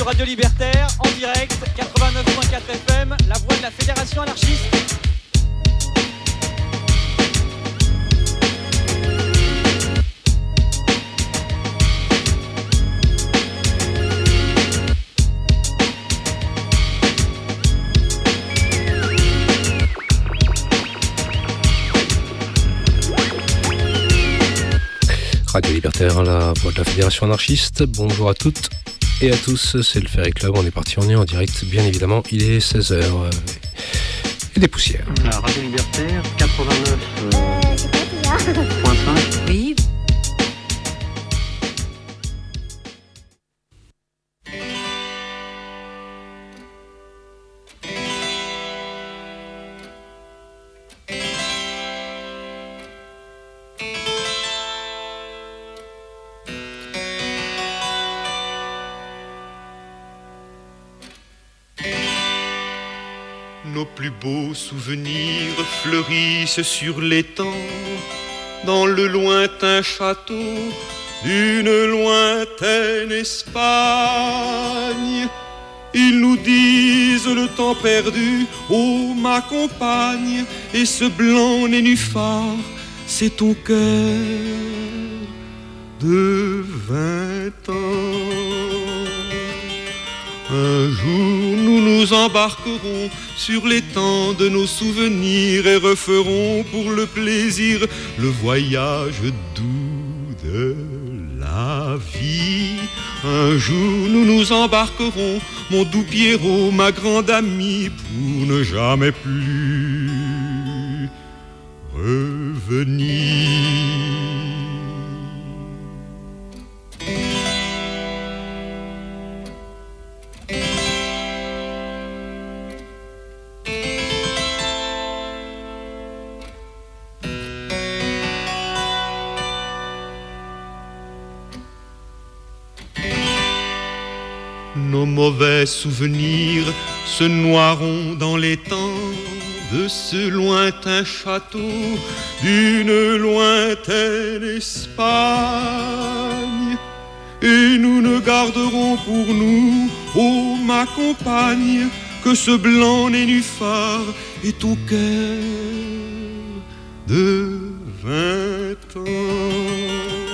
Radio Libertaire, en direct, 89.4 FM, la voix de la Fédération anarchiste. Radio Libertaire, la voix de la Fédération anarchiste. Bonjour à toutes et à tous, c'est le Ferry Club, on est parti, on est en direct, bien évidemment, il est 16h et des poussières. La Radio Libertaire, 89.5. Oui. Nos plus beaux souvenirs fleurissent sur l'étang, dans le lointain château d'une lointaine Espagne. Ils nous disent le temps perdu, oh ma compagne, et ce blanc nénuphar, c'est ton cœur de 20 ans. Un jour nous nous embarquerons sur l'étang de nos souvenirs et referons pour le plaisir le voyage doux de la vie. Un jour nous nous embarquerons, mon doux Pierrot, ma grande amie, pour ne jamais plus revenir. Nos mauvais souvenirs se noieront dans les temps de ce lointain château, d'une lointaine Espagne. Et nous ne garderons pour nous, ô ma compagne, que ce blanc nénuphar et ton cœur de 20 ans.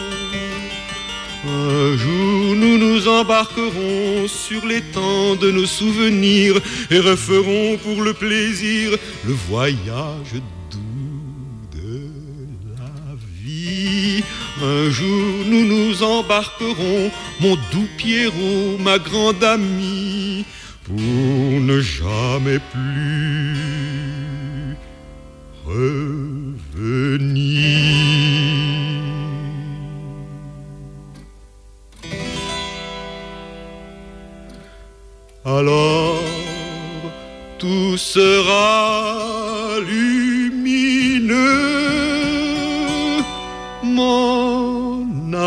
Un jour nous nous embarquerons sur l'étang de nos souvenirs et referons pour le plaisir le voyage doux de la vie. Un jour nous nous embarquerons, mon doux Pierrot, ma grande amie, pour ne jamais plus revenir. Alors tout sera lumineux, mon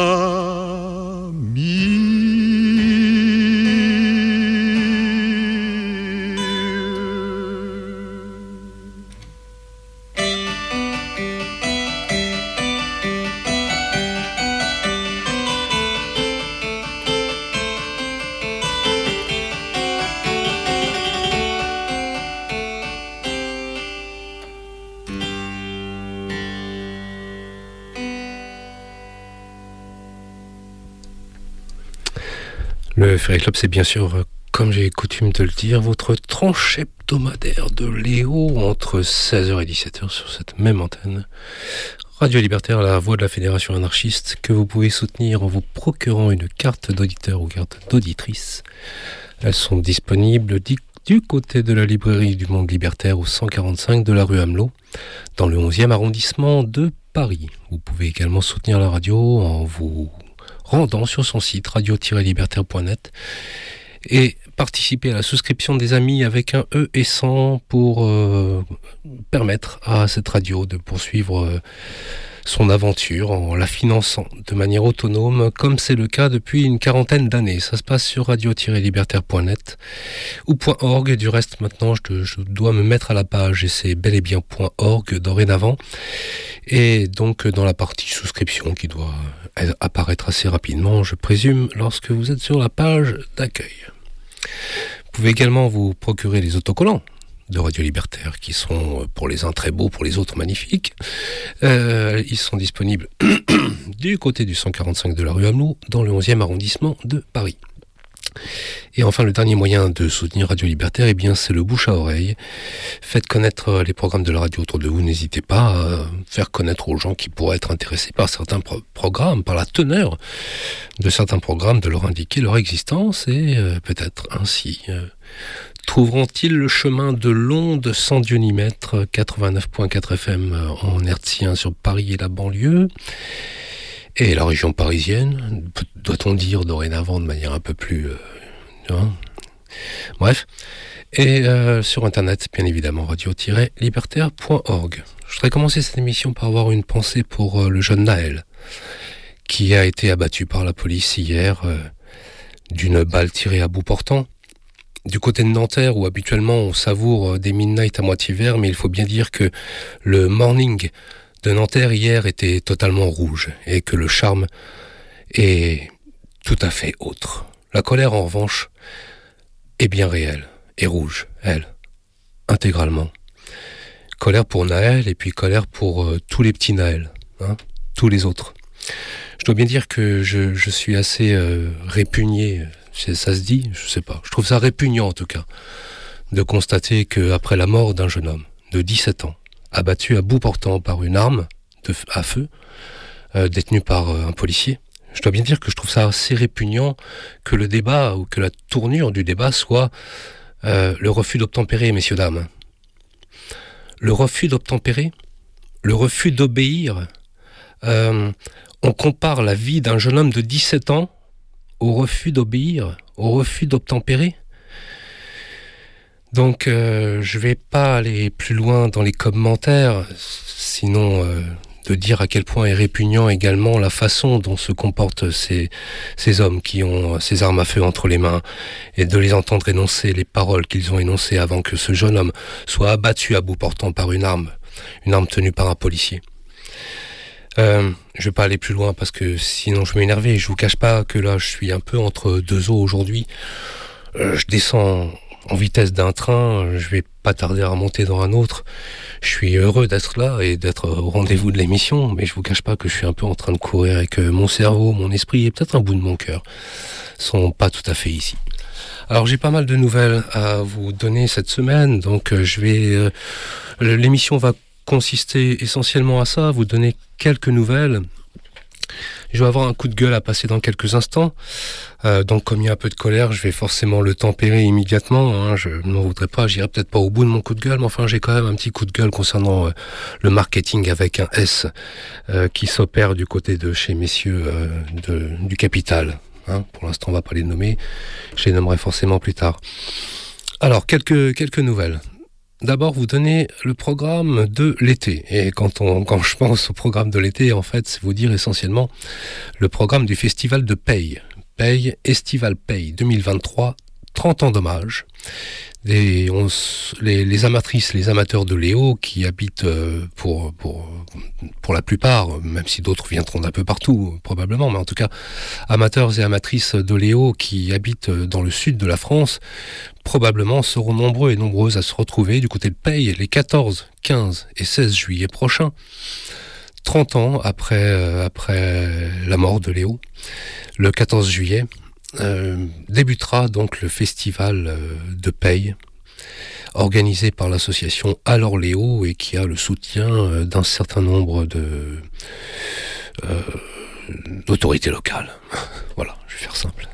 ami. Le Ferry Club, c'est bien sûr, comme j'ai coutume de le dire, votre tranche hebdomadaire de Léo entre 16h et 17h sur cette même antenne. Radio Libertaire, la voix de la Fédération anarchiste, que vous pouvez soutenir en vous procurant une carte d'auditeur ou carte d'auditrice. Elles sont disponibles du côté de la librairie du Monde Libertaire au 145 de la rue Amelot, dans le 11e arrondissement de Paris. Vous pouvez également soutenir la radio en vous rendant sur son site radio-libertaire.net et participer à la souscription des amis avec un E et 100 pour permettre à cette radio de poursuivre son aventure en la finançant de manière autonome, comme c'est le cas depuis une quarantaine d'années. Ça se passe sur radio-libertaire.net ou .org. Du reste, maintenant, je dois me mettre à la page et c'est bel et bien .org dorénavant. Et donc, dans la partie souscription qui doit apparaître assez rapidement, je présume, lorsque vous êtes sur la page d'accueil. Vous pouvez également vous procurer les autocollants de Radio Libertaire qui sont pour les uns très beaux, pour les autres magnifiques. Ils sont disponibles du côté du 145 de la rue Hamelot dans le 11e arrondissement de Paris. Et enfin, le dernier moyen de soutenir Radio Libertaire, eh bien, c'est le bouche à oreille. Faites connaître les programmes de la radio autour de vous. N'hésitez pas à faire connaître aux gens qui pourraient être intéressés par certains programmes, par la teneur de certains programmes, de leur indiquer leur existence et peut-être ainsi trouveront-ils le chemin de l'onde sans Dieu ni maître, 89.4 FM en hertzien sur Paris et la banlieue. Et la région parisienne, doit-on dire dorénavant de manière un peu plus... Bref. Et sur Internet, bien évidemment, radio-libertaire.org. Je voudrais commencer cette émission par avoir une pensée pour le jeune Naël, qui a été abattu par la police hier d'une balle tirée à bout portant. Du côté de Nanterre, où habituellement on savoure des midnight à moitié vert, mais il faut bien dire que le morning de Nanterre hier était totalement rouge et que le charme est tout à fait autre. La colère en revanche est bien réelle et rouge, elle, intégralement. Colère pour Naël et puis colère pour tous les petits Naël, tous les autres. Je dois bien dire que je suis assez répugné, ça se dit, je sais pas. Je trouve ça répugnant en tout cas de constater qu'après la mort d'un jeune homme de 17 ans, abattu à bout portant par une arme à feu, détenue par un policier. Je dois bien dire que je trouve ça assez répugnant que le débat, ou que la tournure du débat soit le refus d'obtempérer, messieurs, dames. Le refus d'obtempérer, le refus d'obéir. On compare la vie d'un jeune homme de 17 ans au refus d'obéir, au refus d'obtempérer. Donc, je vais pas aller plus loin dans les commentaires, sinon de dire à quel point est répugnant également la façon dont se comportent ces hommes qui ont ces armes à feu entre les mains, et de les entendre énoncer les paroles qu'ils ont énoncées avant que ce jeune homme soit abattu à bout portant par une arme tenue par un policier. Je vais pas aller plus loin parce que sinon je vais m'énerver. Je vous cache pas que là je suis un peu entre deux eaux aujourd'hui. Je descends en vitesse d'un train, je vais pas tarder à remonter dans un autre. Je suis heureux d'être là et d'être au rendez-vous de l'émission, mais je vous cache pas que je suis un peu en train de courir et que mon cerveau, mon esprit et peut-être un bout de mon cœur sont pas tout à fait ici. Alors j'ai pas mal de nouvelles à vous donner cette semaine, donc l'émission va consister essentiellement à ça, vous donner quelques nouvelles. Je vais avoir un coup de gueule à passer dans quelques instants, donc comme il y a un peu de colère, je vais forcément le tempérer immédiatement, je n'en voudrais pas, j'irai peut-être pas au bout de mon coup de gueule, mais enfin j'ai quand même un petit coup de gueule concernant le marketing avec un S qui s'opère du côté de chez messieurs du Capital. Pour l'instant on va pas les nommer, je les nommerai forcément plus tard. Alors quelques nouvelles. D'abord, vous donnez le programme de l'été. Et quand je pense au programme de l'été, en fait, c'est vous dire essentiellement le programme du festival de Paye. Estival Paye 2023, 30 ans d'hommage. Les amatrices, les amateurs de Léo qui habitent pour la plupart, même si d'autres viendront d'un peu partout probablement, mais en tout cas amateurs et amatrices de Léo qui habitent dans le sud de la France probablement seront nombreux et nombreuses à se retrouver du côté de Paye les 14, 15 et 16 juillet prochains, 30 ans après la mort de Léo. Le 14 juillet débutera donc le festival de Paye, organisé par l'association Alors Léo et qui a le soutien d'un certain nombre d'autorités locales. Voilà, je vais faire simple.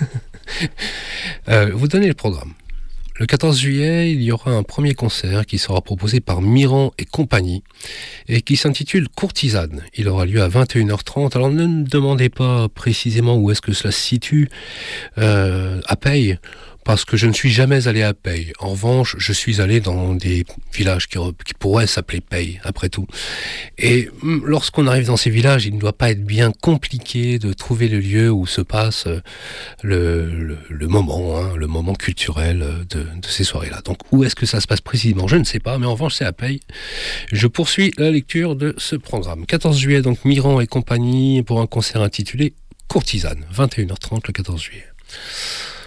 Vous donnez le programme. Le 14 juillet, il y aura un premier concert qui sera proposé par Miran et compagnie et qui s'intitule Courtisane. Il aura lieu à 21h30. Alors ne me demandez pas précisément où est-ce que cela se situe à Paye, parce que je ne suis jamais allé à Paye. En revanche, je suis allé dans des villages qui pourraient s'appeler Paye, après tout. Et lorsqu'on arrive dans ces villages, il ne doit pas être bien compliqué de trouver le lieu où se passe le moment culturel de ces soirées-là. Donc, où est-ce que ça se passe précisément ? Je ne sais pas, mais en revanche, c'est à Paye. Je poursuis la lecture de ce programme. 14 juillet, donc, Miran et compagnie pour un concert intitulé Courtisane, 21h30 le 14 juillet.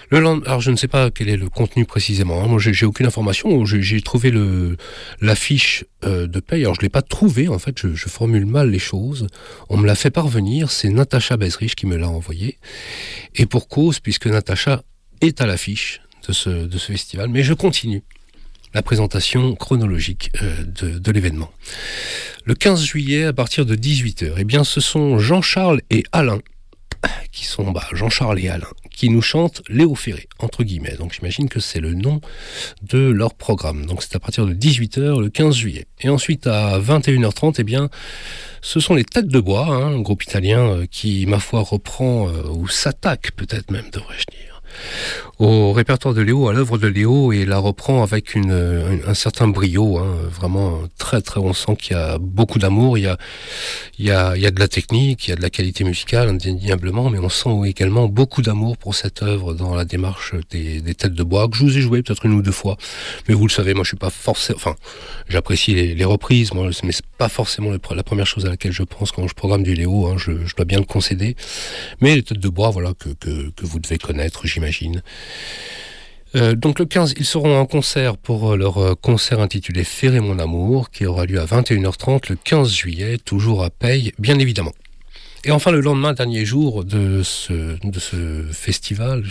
Alors je ne sais pas quel est le contenu précisément, hein. Moi j'ai aucune information, j'ai trouvé l'affiche de paye, alors je ne l'ai pas trouvée, en fait je formule mal les choses, on me l'a fait parvenir, c'est Natacha Bezrich qui me l'a envoyé, et pour cause, puisque Natacha est à l'affiche de ce festival, mais je continue la présentation chronologique de l'événement. Le 15 juillet, à partir de 18h, eh bien ce sont Jean-Charles et Alain, qui sont Jean-Charles et Alain, qui nous chantent Léo Ferré, entre guillemets. Donc j'imagine que c'est le nom de leur programme. Donc c'est à partir de 18h le 15 juillet. Et ensuite à 21h30, eh bien, ce sont les Têtes de Bois, hein, un groupe italien qui, ma foi, reprend, ou s'attaque peut-être même, devrais-je dire, au répertoire de Léo, à l'œuvre de Léo, et la reprend avec un certain brio, hein, vraiment très très, on sent qu'il y a beaucoup d'amour, il y a de la technique, il y a de la qualité musicale indéniablement, mais on sent également beaucoup d'amour pour cette œuvre dans la démarche des Têtes de Bois, que je vous ai joué peut-être une ou deux fois, mais vous le savez, moi je suis pas forcément, enfin j'apprécie les reprises, moi, mais c'est pas forcément la première chose à laquelle je pense quand je programme du Léo, hein, je dois bien le concéder, mais les Têtes de Bois, voilà, que vous devez connaître, j'imagine. Donc le 15, ils seront en concert pour leur concert intitulé Ferré mon amour, qui aura lieu à 21h30 le 15 juillet, toujours à Peille, bien évidemment. Et enfin le lendemain, dernier jour de ce festival,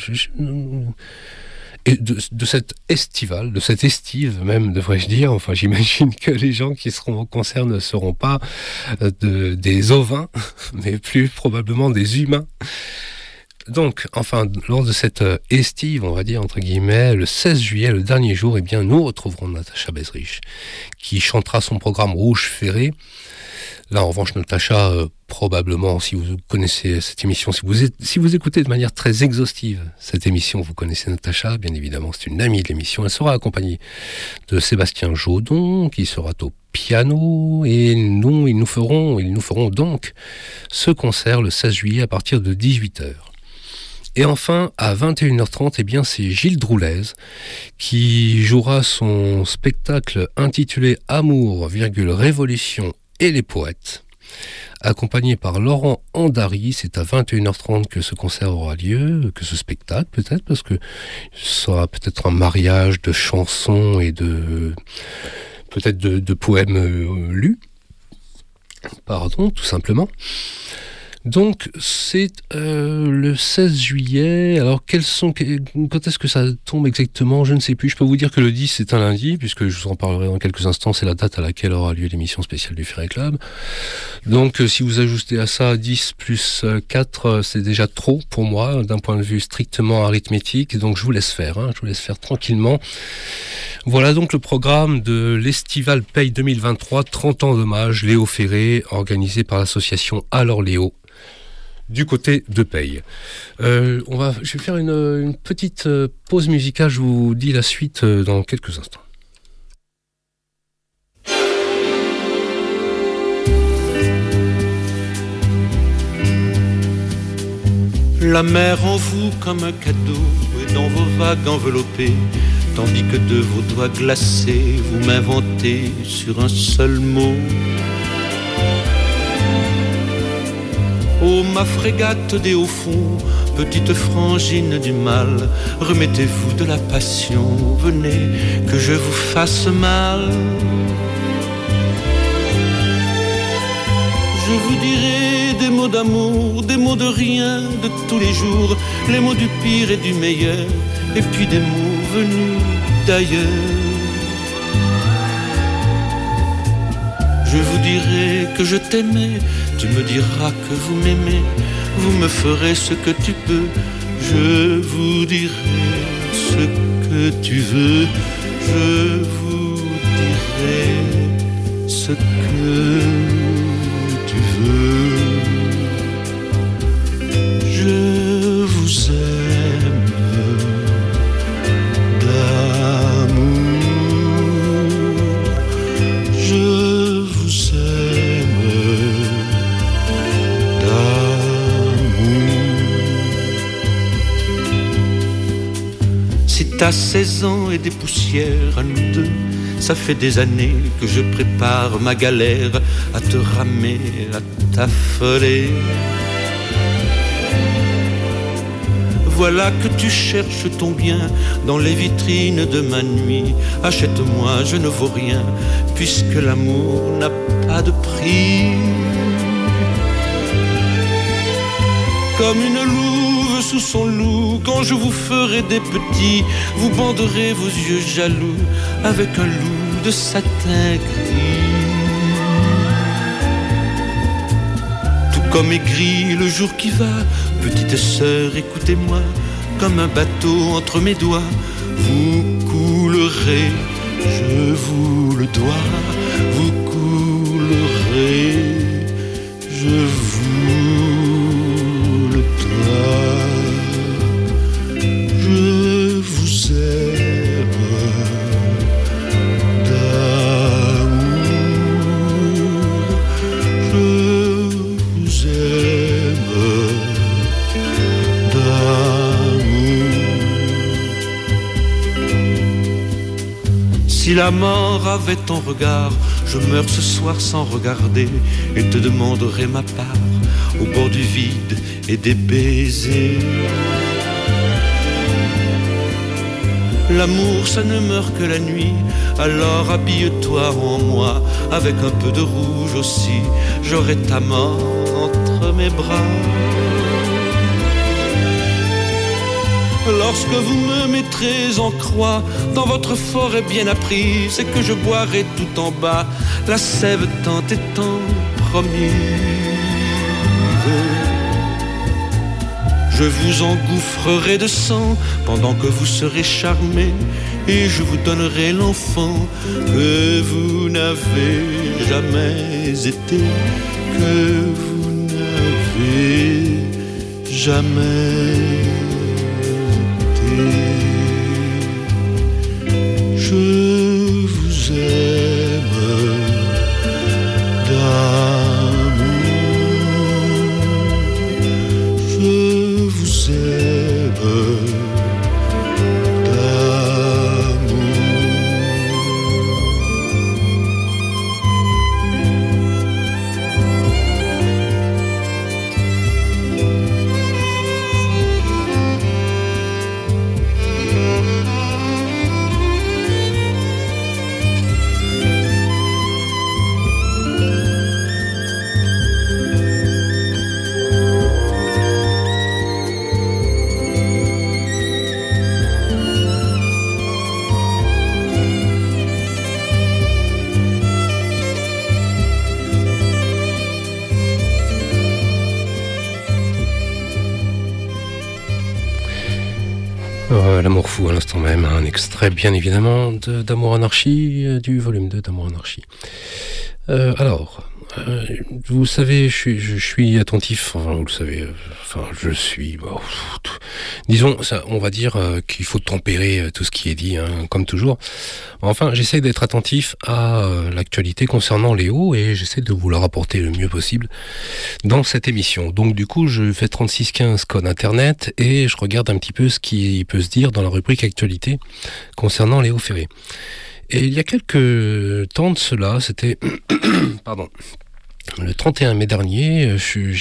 et de cette estivale, de cette estive même, devrais-je dire, enfin j'imagine que les gens qui seront au concert ne seront pas des ovins, mais plus probablement des humains. Donc, enfin, lors de cette estive, on va dire, entre guillemets, le 16 juillet, le dernier jour, eh bien, nous retrouverons Natacha Bezrich, qui chantera son programme Rouge Ferré. Là, en revanche, Natacha, probablement, si vous connaissez cette émission, si vous écoutez de manière très exhaustive cette émission, vous connaissez Natacha, bien évidemment, c'est une amie de l'émission. Elle sera accompagnée de Sébastien Jodon, qui sera au piano, et ils nous feront donc ce concert le 16 juillet à partir de 18h. Et enfin, à 21h30, eh bien, c'est Gilles Droulez qui jouera son spectacle intitulé Amour, Révolution et les poètes, accompagné par Laurent Andary. C'est à 21h30 que ce concert aura lieu, que ce spectacle peut-être, parce que ce sera peut-être un mariage de chansons et peut-être de poèmes lus. Pardon, tout simplement. Donc c'est le 16 juillet, alors quand est-ce que ça tombe exactement, je ne sais plus, je peux vous dire que le 10 c'est un lundi, puisque je vous en parlerai dans quelques instants, c'est la date à laquelle aura lieu l'émission spéciale du Ferré Club. Donc si vous ajoutez à ça 10 plus 4, c'est déjà trop pour moi, d'un point de vue strictement arithmétique, donc je vous laisse faire tranquillement. Voilà donc le programme de l'Estival Peille 2023, 30 ans d'hommage Léo Ferré, organisé par l'association Alors Léo, du côté de Peille. Je vais faire une petite pause musicale, je vous dis la suite dans quelques instants. La mer en vous comme un cadeau et dans vos vagues enveloppées, tandis que de vos doigts glacés vous m'inventez sur un seul mot. Oh ma frégate des hauts fonds, petite frangine du mal, remettez-vous de la passion, venez que je vous fasse mal. Je vous dirai des mots d'amour, des mots de rien, de tous les jours, les mots du pire et du meilleur, et puis des mots venus d'ailleurs. Je vous dirai que je t'aimais, tu me diras que vous m'aimez, vous me ferez ce que tu peux, je vous dirai ce que tu veux, je vous dirai ce que tu veux. Je vous aime d'amour, je vous aime d'amour. Si t'as 16 ans et des poussières à nous deux, ça fait des années que je prépare ma galère à te ramer, à t'affoler. voilà que tu cherches ton bien dans les vitrines de ma nuit. Achète-moi, je ne vaux rien, puisque l'amour n'a pas de prix. Comme une louve sous son loup, quand je vous ferai des petits, vous banderez vos yeux jaloux avec un loup de satin gris. Tout comme est gris le jour qui va, petite sœur, écoutez-moi, comme un bateau entre mes doigts, vous coulerez, je vous le dois, vous coulerez, je vous le dois. Je vous aime d'amour, je vous aime d'amour. Si la mort avait ton regard, je meurs ce soir sans regarder et te demanderai ma part au bord du vide et des baisers. L'amour ça ne meurt que la nuit, alors habille-toi en moi, avec un peu de rouge aussi, j'aurai ta mort entre mes bras. Lorsque vous me mettrez en croix dans votre forêt bien apprise, c'est que je boirai tout en bas la sève tant et tant promise. Je vous engouffrerai de sang pendant que vous serez charmés, et je vous donnerai l'enfant que vous n'avez jamais été, que vous n'avez jamais été. Je vous aime d'amour, je vous aime d'amour. L'amour fou à l'instant même, un extrait bien évidemment d'Amour Anarchie, du volume 2 d'Amour Anarchie. Vous savez, je suis attentif, enfin, vous le savez, je suis... Bon, disons, ça, on va dire qu'il faut tempérer tout ce qui est dit, hein, comme toujours. Enfin, j'essaie d'être attentif à l'actualité concernant Léo, et j'essaie de vous la rapporter le mieux possible dans cette émission. Donc du coup, je fais 3615 code internet, et je regarde un petit peu ce qui peut se dire dans la rubrique actualité concernant Léo Ferré. Et il y a quelques temps de cela, c'était... Pardon. Le 31 mai dernier,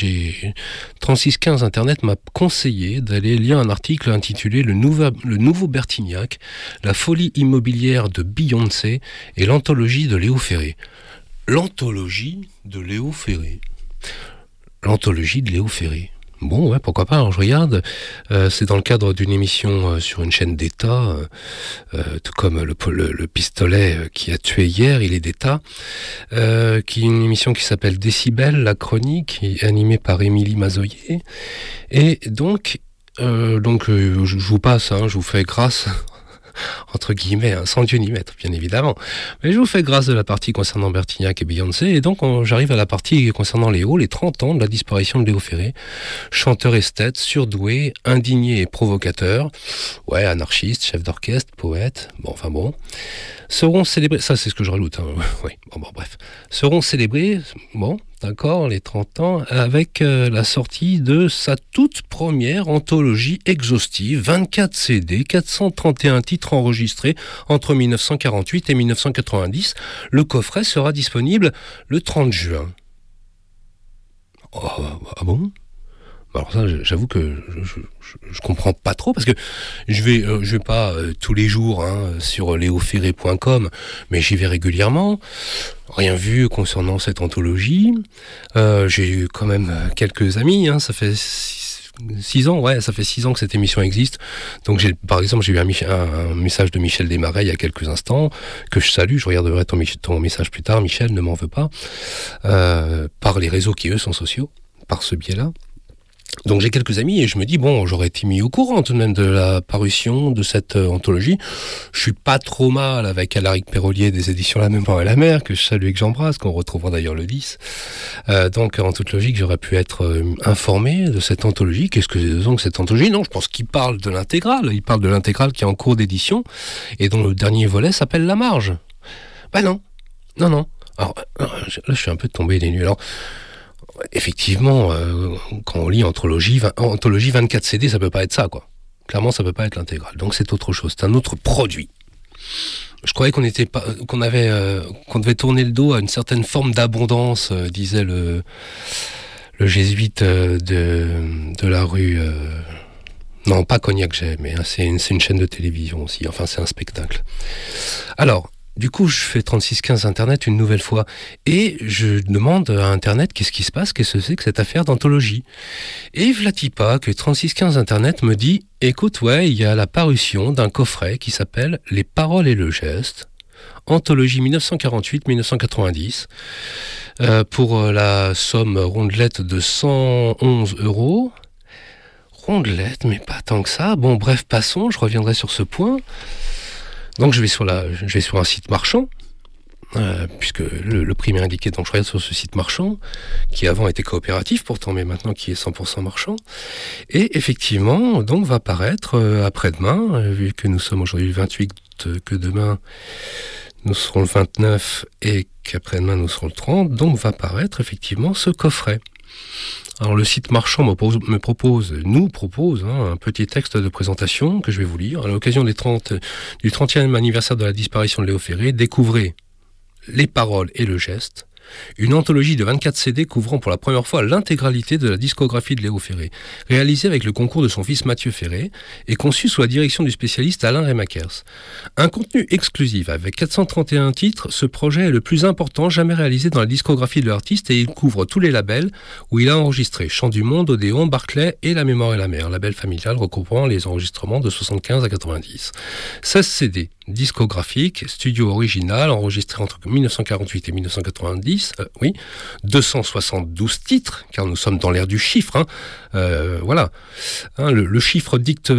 3615 Internet m'a conseillé d'aller lire un article intitulé Le nouveau Bertignac, la folie immobilière de Beyoncé et l'anthologie de Léo Ferré. L'anthologie de Léo Ferré. L'anthologie de Léo Ferré. Bon, ouais, pourquoi pas, alors je regarde. C'est dans le cadre d'une émission sur une chaîne d'État, tout comme le pistolet qui a tué hier, il est d'État, qui est une émission qui s'appelle Décibel, la chronique, animée par Émilie Mazoyer. Et donc je vous passe, je vous fais grâce... entre guillemets, sans Dieu ni maître, bien évidemment. Mais je vous fais grâce de la partie concernant Bertignac et Beyoncé, et donc j'arrive à la partie concernant Léo, les 30 ans de la disparition de Léo Ferré, chanteur esthète, surdoué, indigné et provocateur, ouais, anarchiste, chef d'orchestre, poète, seront célébrés, ça c'est ce que je rajoute, oui, bref, seront célébrés, d'accord, les 30 ans, avec la sortie de sa toute première anthologie exhaustive, 24 CD, 431 titres enregistrés entre 1948 et 1990. Le coffret sera disponible le 30 juin. Oh, ah bon ? Alors ça, j'avoue que je comprends pas trop, parce que je vais pas tous les jours sur leoferré.com, mais j'y vais régulièrement. Rien vu concernant cette anthologie. J'ai eu quand même quelques amis, ça fait 6 ans, ça fait 6 ans que cette émission existe. Donc par exemple, j'ai eu un message de Michel Desmarais il y a quelques instants, que je salue, je regarderai ton message plus tard, Michel, ne m'en veux pas, par les réseaux qui eux sont sociaux, par ce biais-là. Donc j'ai quelques amis et je me dis, j'aurais été mis au courant tout de même de la parution de cette anthologie. Je suis pas trop mal avec Alaric Perrolier des éditions La Mémoire et la Mer, que je salue et que j'embrasse, qu'on retrouvera d'ailleurs le 10. Donc en toute logique, j'aurais pu être informé de cette anthologie. Qu'est-ce que c'est donc cette anthologie ? Non, je pense qu'il parle de l'intégrale. Il parle de l'intégrale qui est en cours d'édition et dont le dernier volet s'appelle La Marge. Non. Alors là, je suis un peu tombé des nues. Alors, effectivement, quand on lit anthologie 24 CD, ça peut pas être ça, quoi. Clairement, ça peut pas être l'intégrale. Donc c'est autre chose, c'est un autre produit. Je croyais qu'on devait tourner le dos à une certaine forme d'abondance, disait le jésuite de la rue. Non, pas Cognac Jet, mais c'est une chaîne de télévision aussi. Enfin, c'est un spectacle. Alors. Du coup, je fais 3615 Internet une nouvelle fois et je demande à Internet qu'est-ce qui se passe, qu'est-ce que c'est que cette affaire d'anthologie. Et vlati pas que 3615 Internet me dit, écoute, il y a la parution d'un coffret qui s'appelle Les Paroles et le Geste, anthologie 1948-1990, pour la somme rondelette de 111 €. Rondelette, mais pas tant que ça. Bon, bref, passons, je reviendrai sur ce point. Donc je vais sur un site marchand, puisque le prix m'est indiqué, donc je regarde sur ce site marchand, qui avant était coopératif pourtant, mais maintenant qui est 100% marchand. Et effectivement, donc va paraître après-demain, vu que nous sommes aujourd'hui le 28, que demain nous serons le 29 et qu'après-demain nous serons le 30, donc va paraître effectivement ce coffret. Alors le site marchand nous propose un petit texte de présentation que je vais vous lire. À l'occasion du 30e anniversaire de la disparition de Léo Ferré, découvrez Les Paroles et le Geste, une anthologie de 24 CD couvrant pour la première fois l'intégralité de la discographie de Léo Ferré, réalisée avec le concours de son fils Mathieu Ferré et conçue sous la direction du spécialiste Alain Remakers. Un contenu exclusif avec 431 titres, ce projet est le plus important jamais réalisé dans la discographie de l'artiste et il couvre tous les labels où il a enregistré Chant du Monde, Odéon, Barclay et La Mémoire et la Mer, label familial recouvrant les enregistrements de 75 à 90. 16 CD discographique, studio original, enregistré entre 1948 et 1990, 272 titres, car nous sommes dans l'ère du chiffre, le chiffre dicte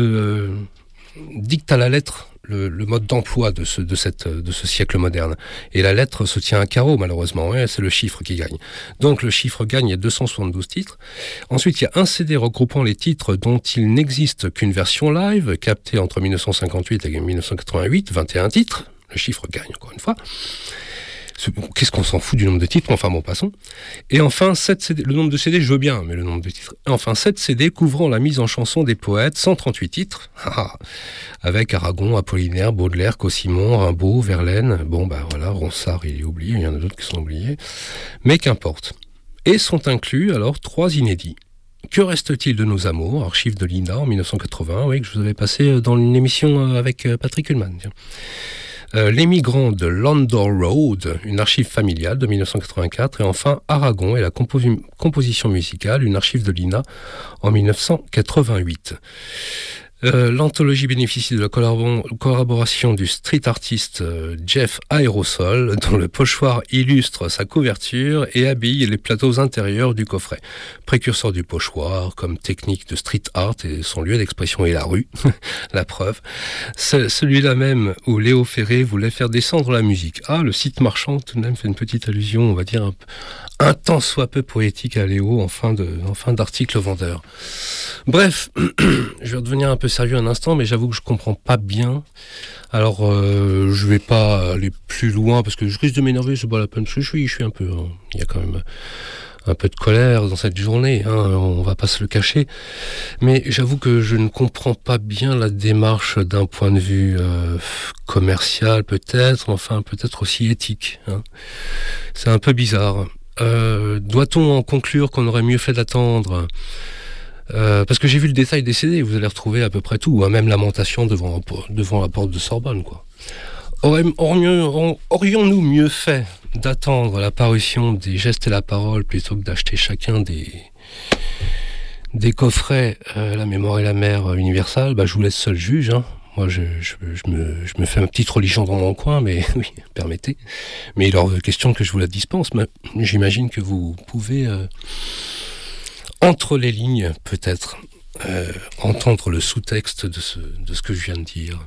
à la lettre le mode d'emploi de ce siècle moderne. Et la lettre se tient à carreau, malheureusement. C'est le chiffre qui gagne. Donc le chiffre gagne, il y a 272 titres. Ensuite, il y a un CD regroupant les titres dont il n'existe qu'une version live, captée entre 1958 et 1988, 21 titres. Le chiffre gagne, encore une fois. Qu'est-ce qu'on s'en fout du nombre de titres ? Enfin bon, passons. Et enfin, 7 CD, le nombre de CD, je veux bien, mais le nombre de titres. Et enfin, 7 CD couvrant la mise en chanson des poètes, 138 titres, avec Aragon, Apollinaire, Baudelaire, Caussimon, Rimbaud, Verlaine, Ronsard, il est oublié, il y en a d'autres qui sont oubliés, mais qu'importe. Et sont inclus, alors, 3 inédits. Que reste-t-il de nos amours ? Archives de l'INA en 1980, que je vous avais passé dans une émission avec Patrick Ullmann. Les migrants de Landor Road, une archive familiale de 1984, et enfin Aragon et la composition musicale, une archive de l'INA en 1988. L'anthologie bénéficie de la collaboration du street artiste Jeff Aerosol, dont le pochoir illustre sa couverture et habille les plateaux intérieurs du coffret. Précurseur du pochoir comme technique de street art et son lieu d'expression est la rue, la preuve. C'est celui-là même où Léo Ferré voulait faire descendre la musique. Le site marchand tout de même fait une petite allusion, on va dire un tant soit peu poétique à Léo en fin d'article vendeur. Bref, je vais redevenir un peu sérieux un instant, mais j'avoue que je comprends pas bien. Alors, je vais pas aller plus loin parce que je risque de m'énerver, c'est pas la peine. Je suis un peu. Il y a quand même un peu de colère dans cette journée, on va pas se le cacher. Mais j'avoue que je ne comprends pas bien la démarche d'un point de vue commercial, peut-être, enfin peut-être aussi éthique. C'est un peu bizarre. Doit-on en conclure qu'on aurait mieux fait d'attendre Parce que j'ai vu le détail des CD, vous allez retrouver à peu près tout, hein, même Lamentation devant la porte de Sorbonne, quoi. Aurions-nous mieux fait d'attendre la parution des Gestes et la Parole plutôt que d'acheter chacun des coffrets La Mémoire et la Mer Universal? Je vous laisse seul juge, hein. Moi, je me fais ma petite religion dans mon coin, mais oui, permettez. Mais il est hors de question que je vous la dispense. Mais j'imagine que vous pouvez, entre les lignes, peut-être, entendre le sous-texte de ce que je viens de dire.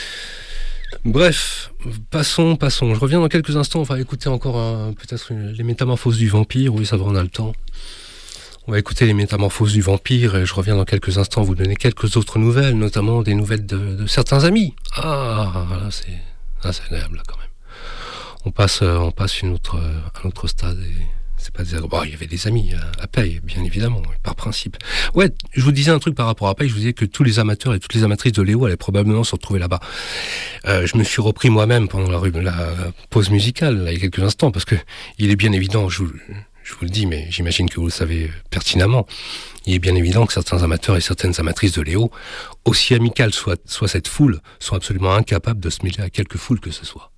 Bref, passons. Je reviens dans quelques instants. On va écouter encore peut-être les Métamorphoses du Vampire. Oui, ça va, on a le temps. On va écouter les Métamorphoses du Vampire et je reviens dans quelques instants vous donner quelques autres nouvelles, notamment des nouvelles de certains amis. Là c'est agréable là, quand même. On passe à un autre stade et c'est pas des... il y avait des amis à Paye, bien évidemment, par principe. Ouais, je vous disais un truc par rapport à Paye, je vous disais que tous les amateurs et toutes les amatrices de Léo allaient probablement se retrouver là-bas. Je me suis repris moi-même pendant la pause musicale, là, il y a quelques instants, parce que il est bien évident, je vous le dis, mais j'imagine que vous le savez pertinemment, il est bien évident que certains amateurs et certaines amatrices de Léo, aussi amicales soit cette foule, sont absolument incapables de se mêler à quelque foule que ce soit.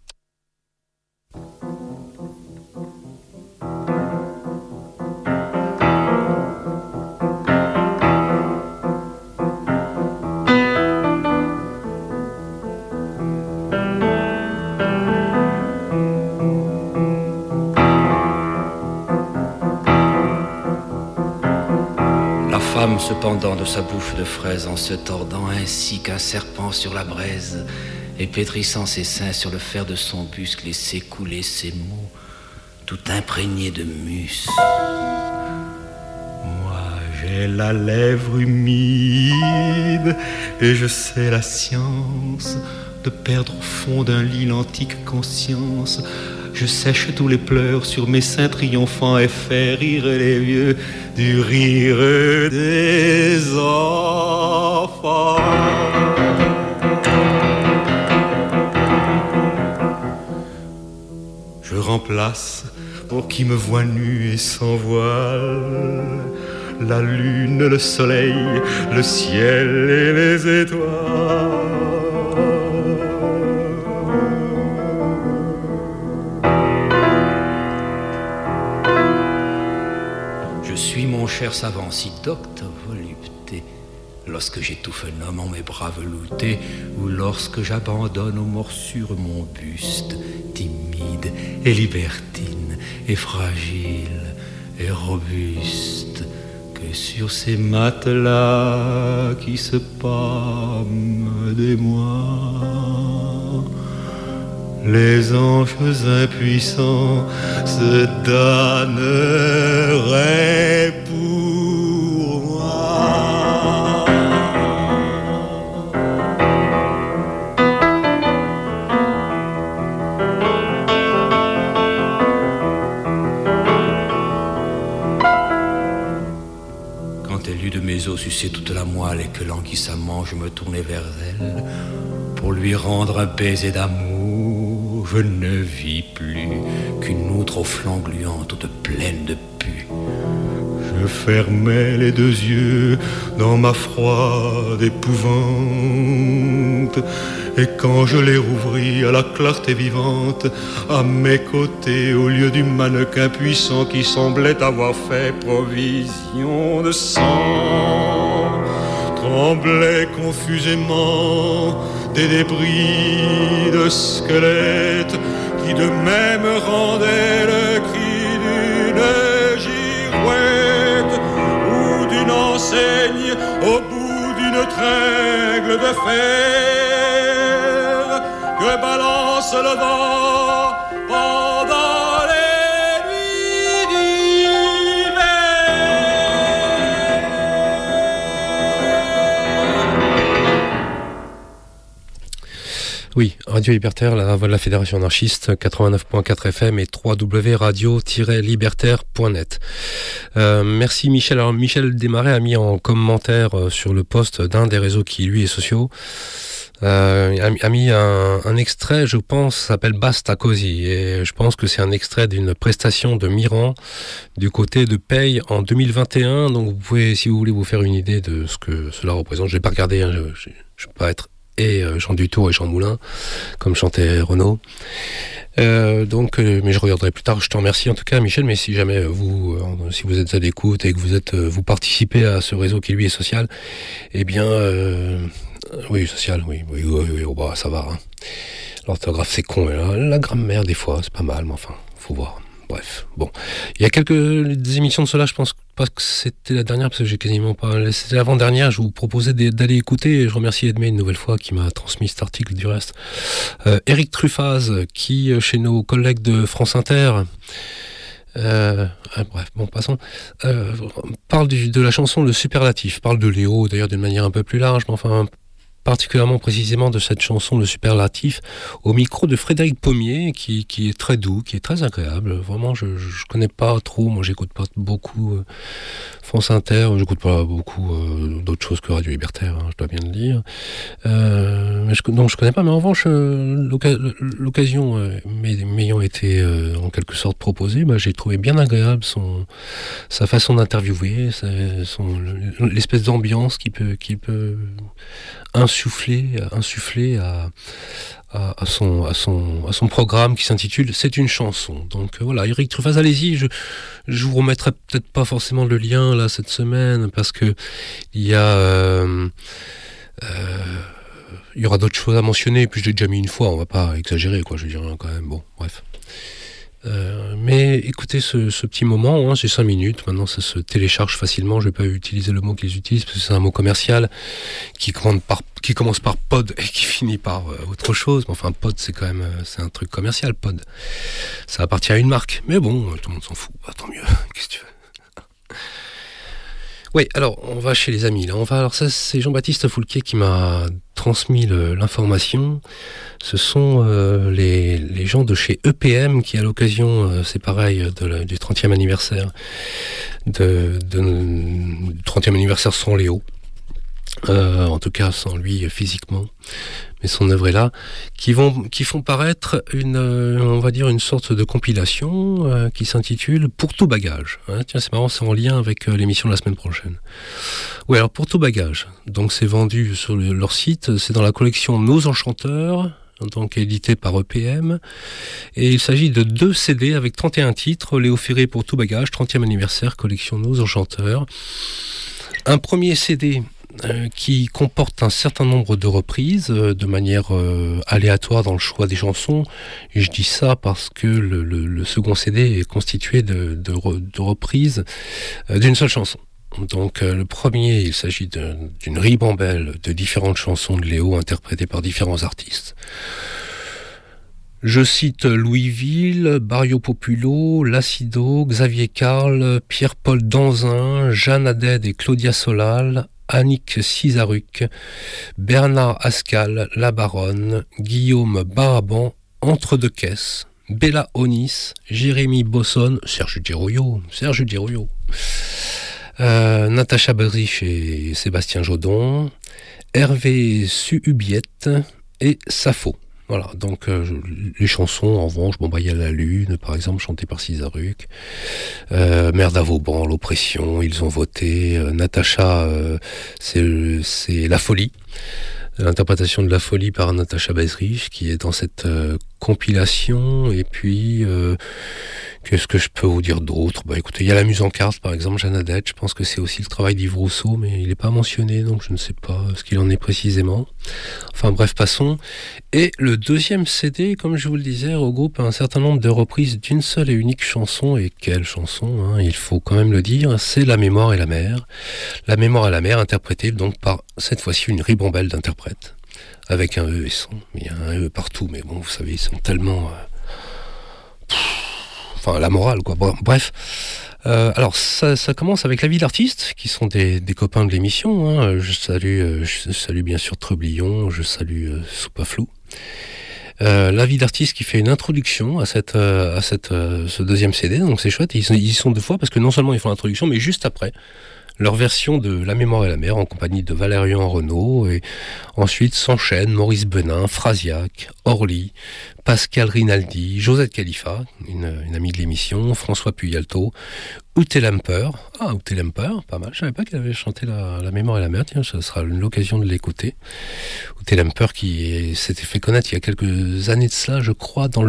Se pendant de sa bouffe de fraise en se tordant ainsi qu'un serpent sur la braise et pétrissant ses seins sur le fer de son busc, laissait couler ses mots tout imprégnés de mus. Moi j'ai la lèvre humide et je sais la science de perdre au fond d'un lit l'antique conscience. Je sèche tous les pleurs sur mes seins triomphants et fais rire les vieux du rire des enfants. Je remplace, pour qui me voit nu et sans voile, la lune, le soleil, le ciel et les étoiles. Mon cher savant, si docte volupté, lorsque j'étouffe un homme en mes bras veloutés, ou lorsque j'abandonne aux morsures mon buste, timide et libertine et fragile et robuste, que sur ces matelas qui se pâment des mois, les anges impuissants se donneraient pour moi. Quand elle eut de mes os sucé toute la moelle et que languissamment je me tournai vers elle pour lui rendre un baiser d'amour, je ne vis plus qu'une outre aux flancs gluants toute pleine de pu. Je fermais les deux yeux dans ma froide épouvante, et quand je les rouvris à la clarté vivante, à mes côtés, au lieu du mannequin puissant qui semblait avoir fait provision de sang, tremblaient confusément des débris de squelettes qui de même rendaient le cri d'une girouette ou d'une enseigne au bout d'une tringle de fer que balance le vent pendant les nuits d'hiver. Oui, Radio Libertaire, la voix de la Fédération anarchiste, 89.4 FM et www.radio-libertaire.net. Merci Michel. Alors Michel Desmarais a mis en commentaire sur le post d'un des réseaux qui lui est sociaux a mis un extrait, je pense, s'appelle Basta Così, et je pense que c'est un extrait d'une prestation de Miran du côté de Paye en 2021. Donc vous pouvez, si vous voulez vous faire une idée de ce que cela représente, je n'ai pas regardé, hein, je ne peux pas être Jean Dutour et Jean Moulin, comme chantait Renaud. Mais je regarderai plus tard. Je te remercie en tout cas, Michel, mais si jamais si vous êtes à l'écoute et que vous participez à ce réseau qui lui est social, eh bien, oui, social, oui, bah, ça va. Hein. L'orthographe c'est con, la grammaire des fois c'est pas mal, mais enfin, faut voir. Bref, bon. Il y a des émissions de cela, je pense pas que c'était la dernière, parce que j'ai quasiment pas... C'était l'avant-dernière, je vous proposais d'aller écouter, et je remercie Edmé une nouvelle fois qui m'a transmis cet article du reste. Éric Truffaz, qui, chez nos collègues de France Inter... bref, bon, passons. Parle de la chanson Le Superlatif, parle de Léo, d'ailleurs d'une manière un peu plus large, mais enfin... particulièrement précisément de cette chanson Le Superlatif au micro de Frédéric Pommier qui est très doux, qui est très agréable. Vraiment, je connais pas trop, moi j'écoute pas beaucoup France Inter, j'écoute pas beaucoup d'autres choses que Radio Libertaire, hein, je dois bien le dire. Donc je connais pas, mais en revanche l'occasion m'ayant été en quelque sorte proposée, j'ai trouvé bien agréable sa façon d'interviewer, l'espèce d'ambiance qui peut insuffler à son programme qui s'intitule C'est une chanson. Donc voilà, Éric Truffaz, allez-y, je vous remettrai peut-être pas forcément le lien là cette semaine, parce que il y aura d'autres choses à mentionner, puis je l'ai déjà mis une fois, on va pas exagérer quoi, je veux dire quand même, bon, bref. Mais écoutez ce petit moment, hein, c'est 5 minutes, maintenant ça se télécharge facilement, je vais pas utiliser le mot qu'ils utilisent parce que c'est un mot commercial qui commence par pod et qui finit par autre chose, mais enfin pod c'est quand même c'est un truc commercial, pod ça appartient à une marque, mais bon tout le monde s'en fout, tant mieux, qu'est-ce que tu veux. Oui, alors on va chez les amis là, alors ça c'est Jean-Baptiste Foulquier qui m'a transmis l'information. Ce sont les gens de chez EPM qui, à l'occasion, c'est pareil, du 30e anniversaire du 30e anniversaire sans Léo, en tout cas sans lui physiquement, mais son œuvre est là, qui font paraître on va dire une sorte de compilation qui s'intitule Pour tout bagage. Hein, tiens, c'est marrant, c'est en lien avec l'émission de la semaine prochaine. Oui, alors Pour tout bagage, donc c'est vendu sur leur site, c'est dans la collection Nos Enchanteurs, donc édité par EPM, et il s'agit de 2 CD avec 31 titres, Léo Ferré Pour tout bagage, 30e anniversaire, collection Nos Enchanteurs. Un premier CD qui comporte un certain nombre de reprises de manière aléatoire dans le choix des chansons, et je dis ça parce que le second CD est constitué de reprises d'une seule chanson. Donc le premier, il s'agit d'une ribambelle de différentes chansons de Léo interprétées par différents artistes. Je cite Louisville, Barrio Populo, Lacido, Xavier Carle, Pierre-Paul Danzin, Jeanne Haddad et Claudia Solal, Annick Cizaruc, Bernard Ascal, La Baronne, Guillaume Baraban, Entre deux caisses, Bella Onis, Jérémy Bosson, Serge Dirouillot, Natacha Badrich et Sébastien Jodon, Hervé Suhubiette et Sappho. Voilà, donc les chansons, en revanche, il y a La Lune, par exemple, chantée par Cizaruc, Merde à Vauban, L'Oppression, Ils ont voté, Natacha, c'est La Folie, l'interprétation de La Folie par Natacha Badrich, qui est dans cette compilation, et puis... qu'est-ce que je peux vous dire d'autre ? Écoutez, il y a La Muse en carte, par exemple, Jeanne Haddad, je pense que c'est aussi le travail d'Yves Rousseau, mais il n'est pas mentionné, donc je ne sais pas ce qu'il en est précisément. Enfin bref, passons. Et le deuxième CD, comme je vous le disais, regroupe un certain nombre de reprises d'une seule et unique chanson, et quelle chanson, hein, il faut quand même le dire, c'est La Mémoire et la Mer. La Mémoire et la Mer, interprétée donc par, cette fois-ci, une ribambelle d'interprètes, avec un E et son. Il y a un E partout, mais bon, vous savez, ils sont tellement... Enfin, la morale, quoi. Bon, bref. Alors, ça commence avec La Vie d'artiste, qui sont des copains de l'émission. Hein. Je salue bien sûr Trublion, je salue Soupaflou. La Vie d'artiste qui fait une introduction à ce deuxième CD, donc c'est chouette. Ils y sont 2 fois, parce que non seulement ils font l'introduction, mais juste après, leur version de La mémoire et la mer en compagnie de Valérian Renaud, et ensuite s'enchaînent Maurice Benin, Frasiac, Orly, Pascal Rinaldi, Josette Khalifa, une amie de l'émission, François Puyalto, Ute Lemper. Ah, Ute Lemper, pas mal. Je savais pas qu'elle avait chanté la mémoire et la mer. Tiens, ça sera l'occasion de l'écouter. Ute Lemper qui s'était fait connaître il y a quelques années de cela, je crois, dans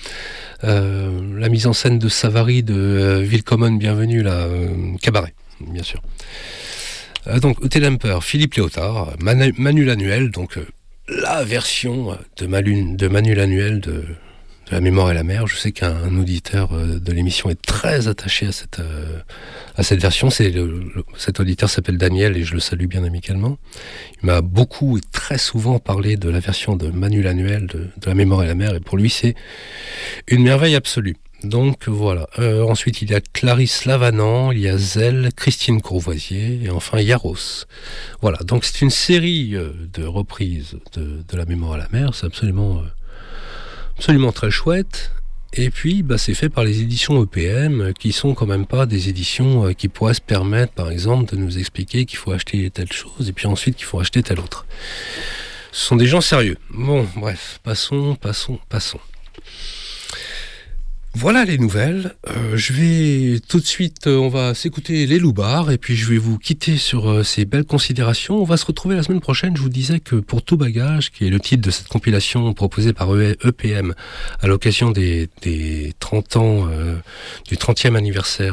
la mise en scène de Savary de Willkommen, bienvenue, Cabaret, bien sûr. Donc, Ute Lemper, Philippe Léotard, Manu Lanuel, donc la version de Manu Lanuel de La mémoire et la mer. Je sais qu'un auditeur de l'émission est très attaché à cette version. Cet auditeur s'appelle Daniel et je le salue bien amicalement. Il m'a beaucoup et très souvent parlé de la version de Manu Lanuel de La mémoire et la mer, et pour lui c'est une merveille absolue. Donc voilà. Ensuite il y a Clarisse Lavanant, il y a Zell, Christine Courvoisier et enfin Yaros. Voilà, donc c'est une série de reprises de La mémoire et la mer. C'est absolument très chouette. Et puis c'est fait par les éditions EPM, qui sont quand même pas des éditions qui pourraient se permettre par exemple de nous expliquer qu'il faut acheter telle chose et puis ensuite qu'il faut acheter telle autre. Ce sont des gens sérieux. Bon, bref, passons. Voilà les nouvelles. Je vais tout de suite, on va s'écouter les loupards et puis je vais vous quitter sur ces belles considérations. On va se retrouver la semaine prochaine. Je vous disais que pour Tout Bagage, qui est le titre de cette compilation proposée par EPM à l'occasion des 30 ans, du 30e anniversaire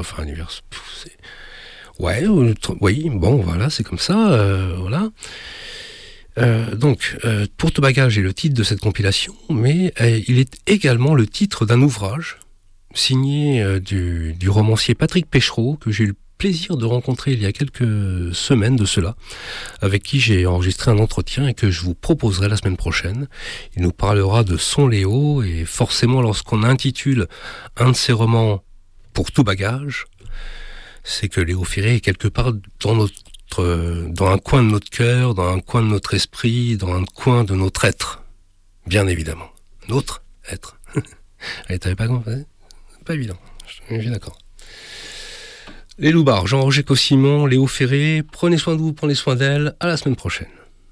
oui, bon voilà, c'est comme ça, voilà. Donc, Pour Tout Bagage est le titre de cette compilation, mais il est également le titre d'un ouvrage signé du romancier Patrick Péchereau, que j'ai eu le plaisir de rencontrer il y a quelques semaines de cela, avec qui j'ai enregistré un entretien et que je vous proposerai la semaine prochaine. Il nous parlera de Son Léo, et forcément lorsqu'on intitule un de ses romans Pour Tout Bagage, c'est que Léo Ferré est quelque part dans un coin de notre cœur, dans un coin de notre esprit, dans un coin de notre être. Bien évidemment. Notre être. Allez, t'avais pas compris ? Pas évident. Je suis d'accord. Les loupards, Jean-Roger Cossimon, Léo Ferré, prenez soin de vous, prenez soin d'elle. À la semaine prochaine.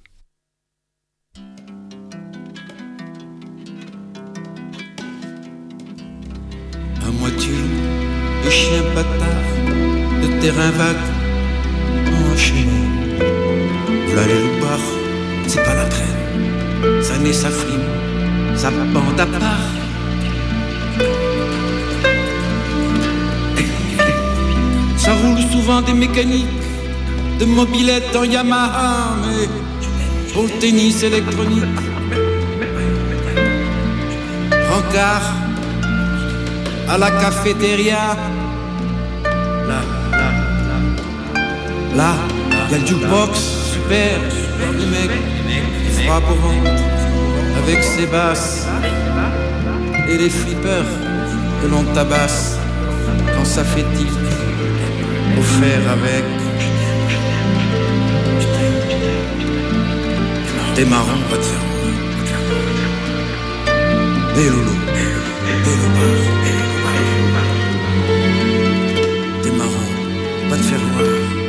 À moitié de chien bâtard, de terrain vague, enchaîné. V'là les loupards, c'est pas la traîne. Ça naît, ça frime, ça bande à part. Ça roule souvent des mécaniques, de mobylettes en Yamaha, mais pour le tennis électronique. Rencard à la cafétéria. Là, y'a le jukebox, super, le mec, il frappe au ventre, avec ses basses, et les flippers que l'on tabasse, quand ça fait tilt, offert avec des marrons, va te faire des loulous, des loupards, des marrons, va te faire voir.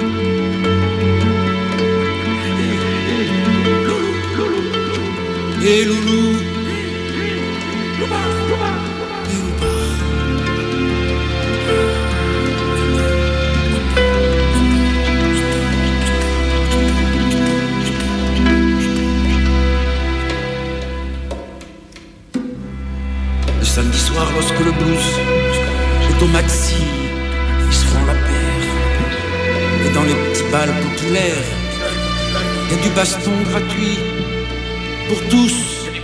Et loulou, le samedi soir, lorsque le blues est au maxi, ils se font la paire. Et dans les petits bals populaires, il y a du baston gratuit. Pour tous,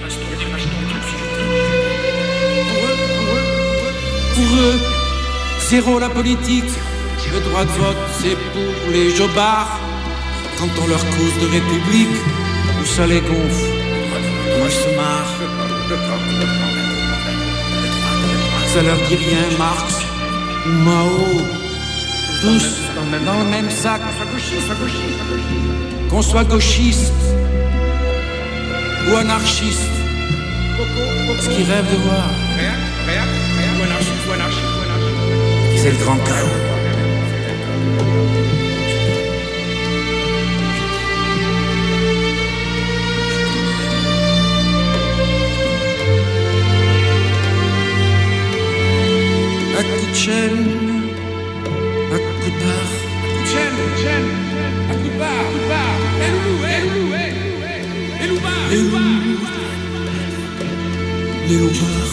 pour eux, zéro la politique. Le droit de vote, c'est pour les jobards. Quand on leur cause de république, où ça les gonfle, où ils se marrent. Ça leur dit rien, Marx ou Mao. Tous dans le même sac. Qu'on soit gauchiste ou anarchiste, ce qu'ils rêvent de voir, c'est le grand chaos. chaîne, à coup de barre. Chaîne, à coup de barre. Et Loulou, les loupards.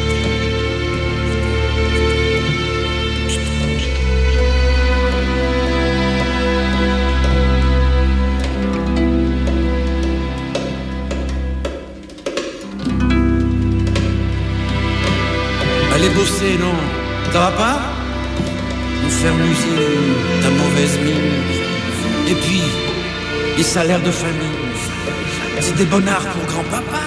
Aller bosser, non, ça va pas? Nous faire l'usine, ta mauvaise mine. Et puis, les salaires de famille, c'est des bonnards pour grand-papa.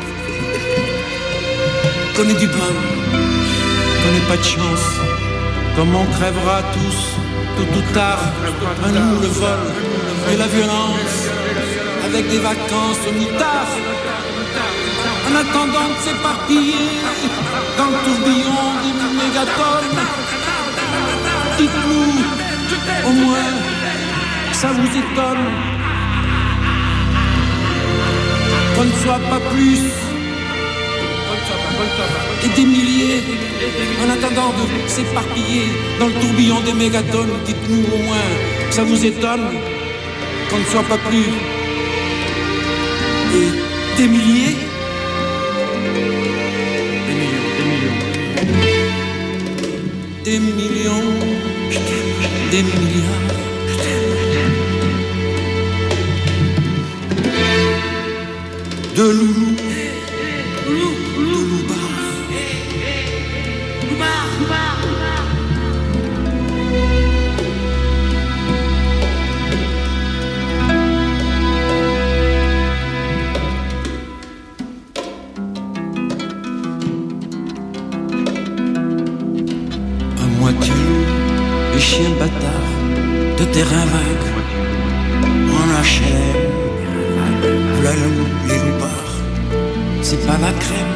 Connais du pain, connais pas de chance. Comme on crèvera tous, tôt ou tard, à nous le vol et la violence, avec des vacances au mitard. En attendant de s'éparpiller dans le tourbillon des mégatonnes, dites-nous, au moins, ça vous étonne qu'on ne soit pas plus et des milliers en attendant de s'éparpiller dans le tourbillon des mégatonnes. Dites-nous au moins, ça vous étonne qu'on ne soit pas plus et des milliers. Des millions, des milliards. De loulou, de loubar. Les chiens bâtards de terrain vague en HLM, v'là les loupards, c'est pas la crème.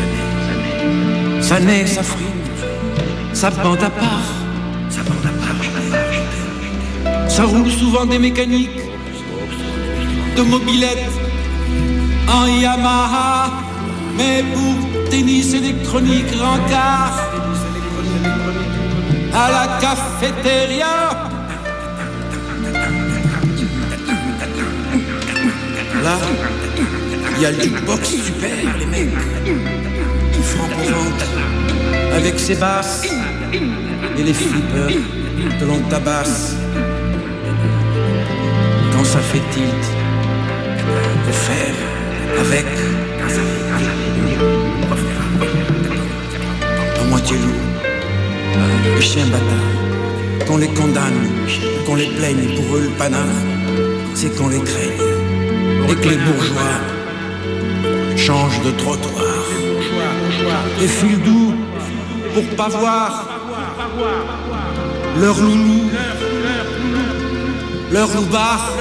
Ça naît, ça frime, ça bande à part. Ça roule souvent des mécaniques, de mobylettes en Yamaha, mais pour tennis électronique rencard. À la cafétéria, là, il y a le jukebox super, les mecs, qui franc pour vente, avec ses basses et les flippers que l'on tabasse. Quand ça fait tilt, faut faire avec, à moitié lourd. Les chiens bâtards, qu'on les condamne, qu'on les plaigne, pour eux le panard, c'est qu'on les craigne. Et que les bourgeois changent de trottoir et filent doux pour pas voir leur loulou, leur loubar.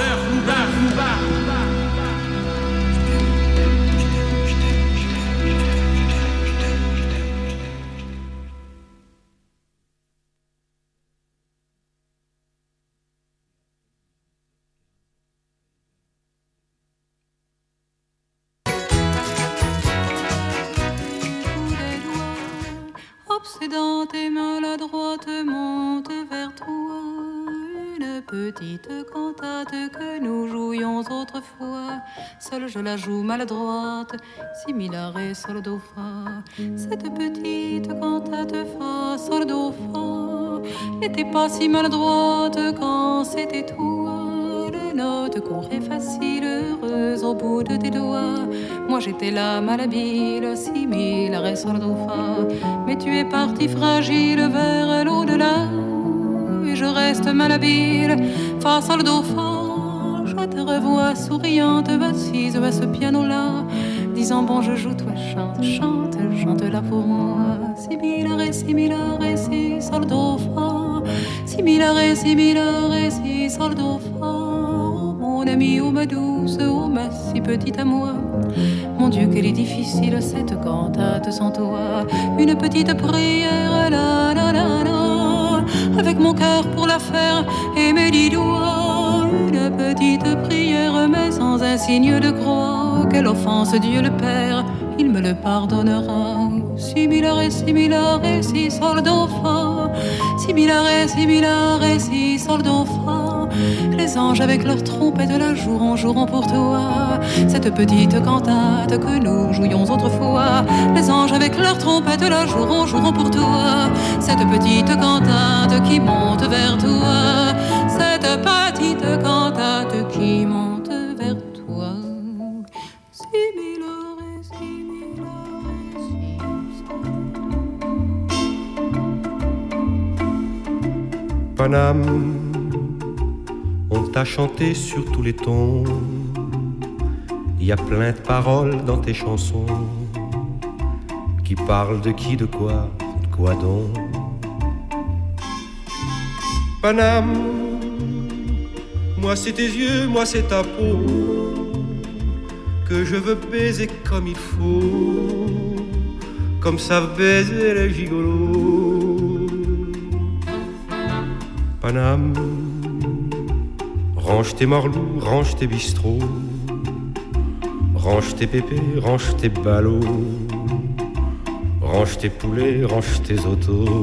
Obsédante et maladroite monte vers toi une petite cantate que nous jouions autrefois. Seule je la joue maladroite, si mi la ré sol do fa. Cette petite cantate fa sol do fa n'était pas si maladroite quand c'était toi. Les notes couraient faciles, heureuses au bout de tes doigts. Moi j'étais là malhabile, si mi la ré sol do fa. Mais tu es parti fragile vers l'au-delà, et je reste malhabile, fa sol do fa. Je te revois souriante, assise à ce piano-là, disant bon je joue, toi chante, chante, chante là pour moi. Si mi la ré, si mi la ré, si sol do fa. Si mi la ré, si mi la ré, si sol do fa. Oh, mon ami, oh ma douce, oh ma si petite à moi. Mon Dieu, qu'elle est difficile cette cantate sans toi. Une petite prière, la la la la, avec mon cœur pour la faire et mes 10 doigts. Une petite prière, mais sans un signe de croix. Quelle offense, Dieu le Père, il me le pardonnera. Si mi la ré, si mi la ré, si sol do fa. si mi la ré, si sol do fa. Les anges avec leurs trompettes la joueront pour toi cette petite cantate que nous jouions autrefois. Les anges avec leurs trompettes la joueront pour toi cette petite cantate qui monte vers toi. Cette petite cantate qui monte vers toi. Si mi la ré, si mi la ré, si sol. Paname, on t'a chanté sur tous les tons. Il y a plein de paroles dans tes chansons qui parlent de qui, de quoi donc. Paname, moi c'est tes yeux, moi c'est ta peau que je veux baiser comme il faut, comme savent baiser les gigolos. Paname, range tes morlous, range tes bistrots, range tes pépés, range tes ballots, range tes poulets, range tes autos.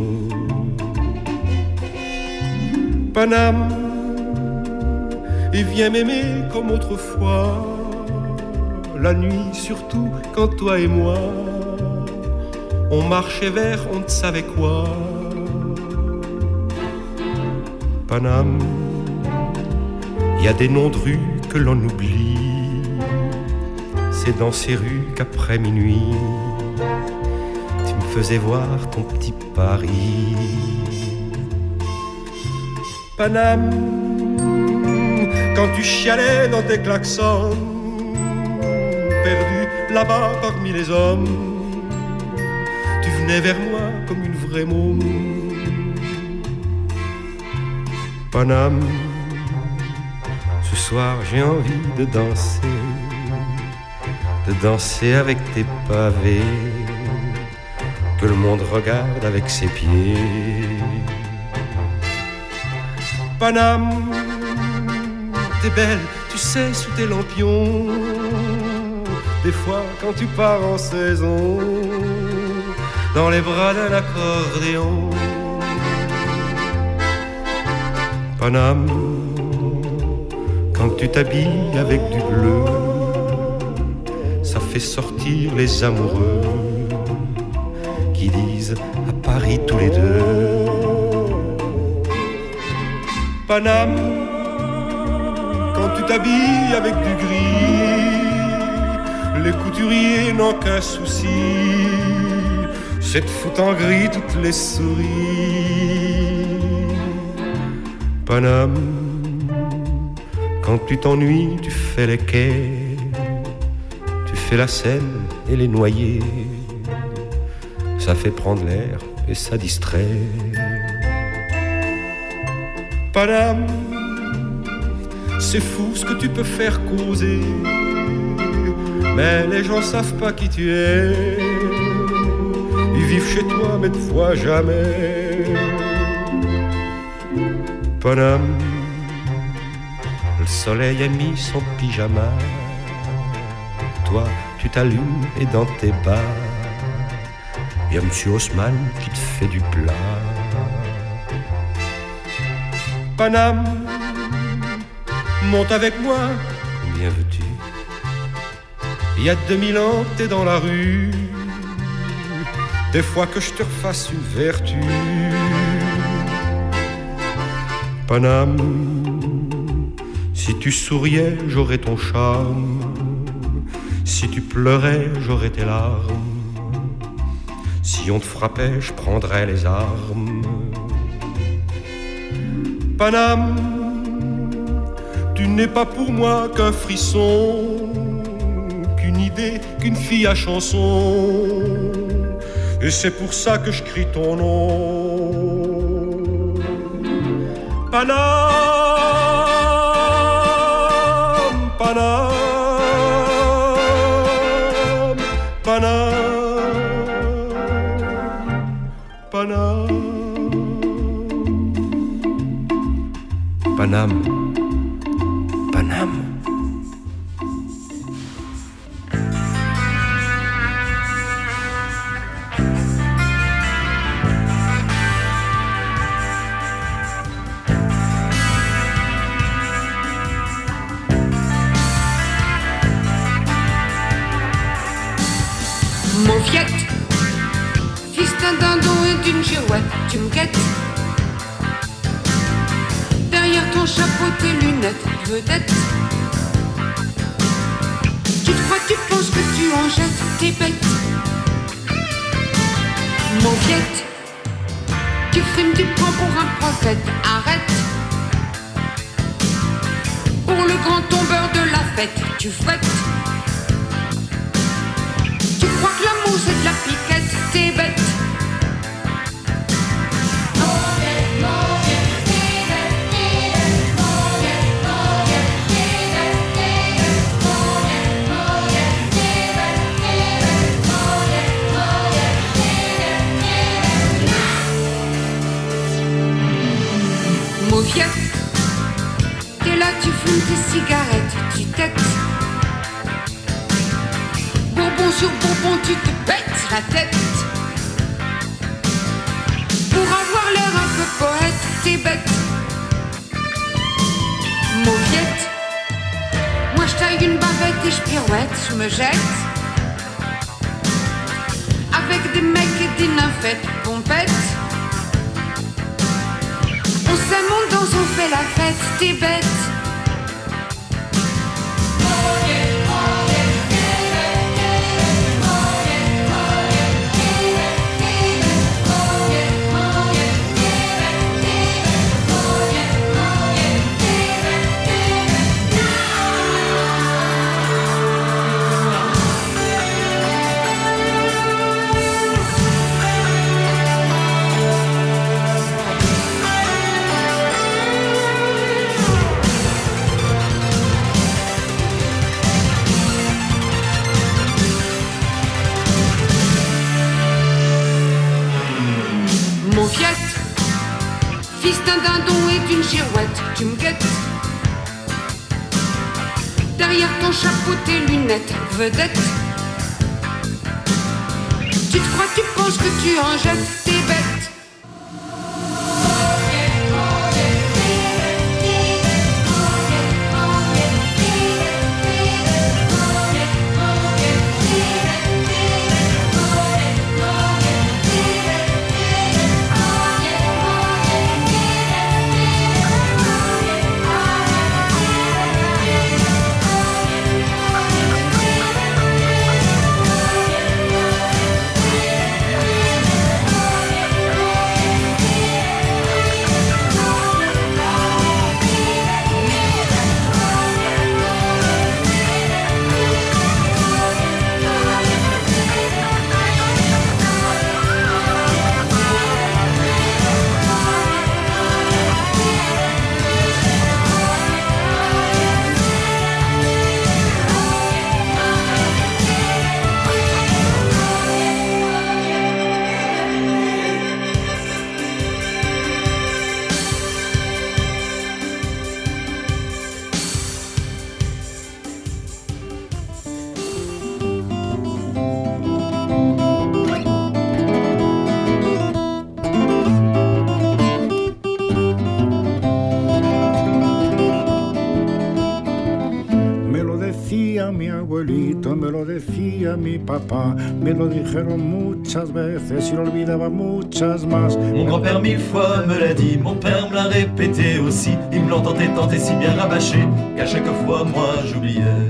Paname, et viens m'aimer comme autrefois, la nuit surtout quand toi et moi on marchait vers on ne savait quoi. Paname, il y a des noms de rues que l'on oublie, c'est dans ces rues qu'après minuit tu me faisais voir ton petit Paris. Paname, quand tu chialais dans tes klaxons, perdu là-bas parmi les hommes, tu venais vers moi comme une vraie môme. Paname, ce soir j'ai envie de danser avec tes pavés, que le monde regarde avec ses pieds. Paname, t'es belle, tu sais, sous tes lampions, des fois quand tu pars en saison, dans les bras d'un accordéon. Paname, quand tu t'habilles avec du bleu, ça fait sortir les amoureux qui disent à Paris tous les deux. Paname, quand tu t'habilles avec du gris, les couturiers n'ont qu'un souci, c'est de foutre en gris toutes les souris. Paname, quand tu t'ennuies, tu fais les quais, tu fais la Seine et les noyers, ça fait prendre l'air et ça distrait. Paname, c'est fou ce que tu peux faire causer, mais les gens savent pas qui tu es, ils vivent chez toi mais te voient jamais. Paname, le soleil a mis son pyjama, toi tu t'allumes et dans tes bas, y'a Monsieur Haussmann qui te fait du plat. Paname, monte avec moi, combien veux-tu? Il y a 2000 ans t'es dans la rue, des fois que je te refasse une vertu. Paname, si tu souriais, j'aurais ton charme, si tu pleurais, j'aurais tes larmes, si on te frappait, je prendrais les armes. Paname, tu n'es pas pour moi qu'un frisson, qu'une idée, qu'une fille à chanson, et c'est pour ça que je crie ton nom. Paname, Paname, Paname, Paname, Paname, Paname. d'un dindon et d'une girouette, tu me guettes. Derrière ton chapeau, tes lunettes, vedette. Tu crois, tu penses que tu en jettes, t'es bête. Mauviette, tu frimes, tu prends pour un prophète, arrête. Pour le grand tombeur de la fête, tu fouettes. Tu crois que l'amour c'est de la piquette, t'es bête. Mauviette, t'es là, tu fumes tes cigarettes, tu têtes. Bourbon sur bourbon, tu te pètes la tête. Pour avoir l'air un peu poète, t'es bête. Mauviette, moi je taille une bavette et je pirouette, je me jette. Avec des mecs et des nymphettes, pompettes. On s'aime, on danse, on fait la fête, t'es bête. Mauviette, fils d'un dindon et d'une girouette, tu me guettes. Derrière ton chapeau, tes lunettes, vedette. Tu te crois, tu penses que tu en jettes, t'es bête. Mi abuelito, me lo decía mi papá, me lo dijeron muchas veces y lo olvidaba muchas más. Mon grand-père 1000 fois me l'a dit, mon père me l'a répété aussi. Il me l'entendait tenter si bien rabâché qu'à chaque fois moi j'oubliais.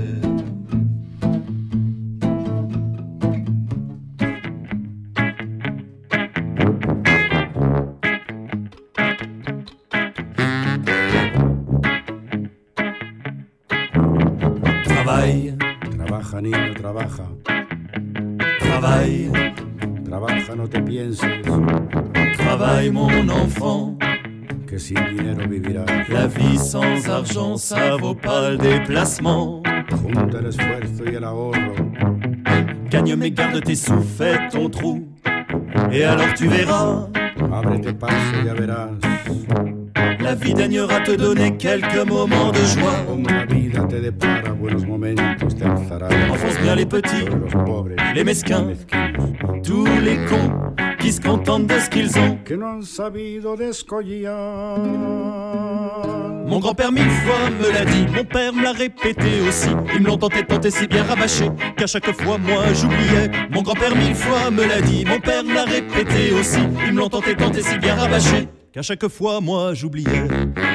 Trabaja, niño, trabaja. Travaille. Trabaja, no te pienses. Travaille, mon enfant. Que sin dinero vivirás. La vie sans argent, ça vaut pas le déplacement. Junta el esfuerzo y el ahorro. Gagne mais garde tes sous, fais ton trou. Et alors tu verras. Ábrete paso, ya verás. La vie daignera te donner quelques moments de joie. Como la vida te depara buenos momentos, te alzará. Enfonce bien les petits, les mesquins, tous les cons qui se contentent de ce qu'ils ont. Que no han sabido descollar Mon grand-père 1000 fois me l'a dit, mon père me l'a répété aussi. Ils me l'ont tenté si bien rabâché qu'à chaque fois moi j'oubliais. Mon grand-père 1000 fois me l'a dit, mon père me l'a répété aussi. Ils me l'ont tenté si bien rabâché qu'à chaque fois moi j'oubliais.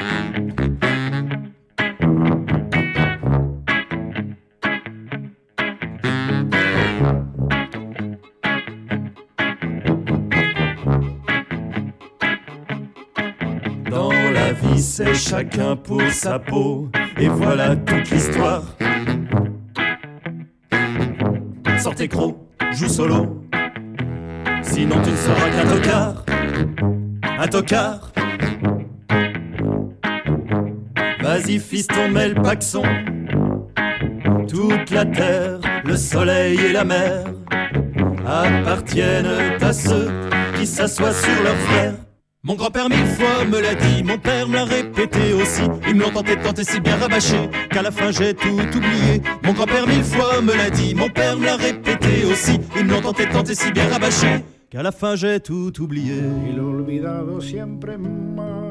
C'est chacun pour sa peau, et voilà toute l'histoire. Sortez croc, joue solo, sinon tu ne seras qu'un tocard. Un tocard. Vas-y fiston, mets le paxon. Toute la terre, le soleil et la mer appartiennent à ceux qui s'assoient sur leurs frères. Mon grand-père 1000 fois me l'a dit, mon père me l'a répété aussi. Ils me l'ont tenté si bien rabâché qu'à la fin j'ai tout oublié. Mon grand-père 1000 fois me l'a dit, mon père me l'a répété aussi. Ils me l'ont tenté si bien rabâché qu'à la fin j'ai tout oublié. Y lo olvidado siempre más.